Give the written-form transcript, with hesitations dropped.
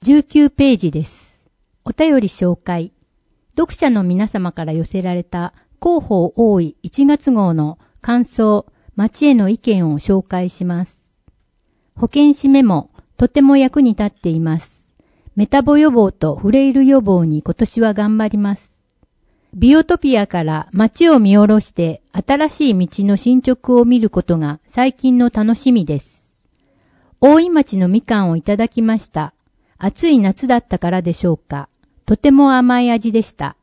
19ページです。お便り紹介。読者の皆様から寄せられた広報多い1月号の感想、町への意見を紹介します。保健師メモ、とても役に立っています。メタボ予防とフレイル予防に今年は頑張ります。ビオトピアから街を見下ろして新しい道の進捗を見ることが最近の楽しみです。大井町のみかんをいただきました。暑い夏だったからでしょうか。とても甘い味でした。